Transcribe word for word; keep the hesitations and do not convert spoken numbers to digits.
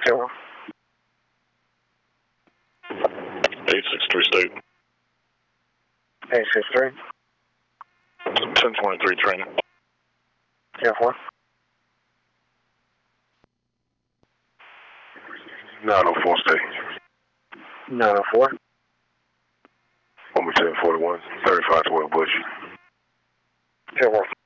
Zero. eight six three state. eight six three. ten twenty-three training. ten four. nine oh four state. nine oh four. one ten forty-one. thirty-five twelve Bush. ten four.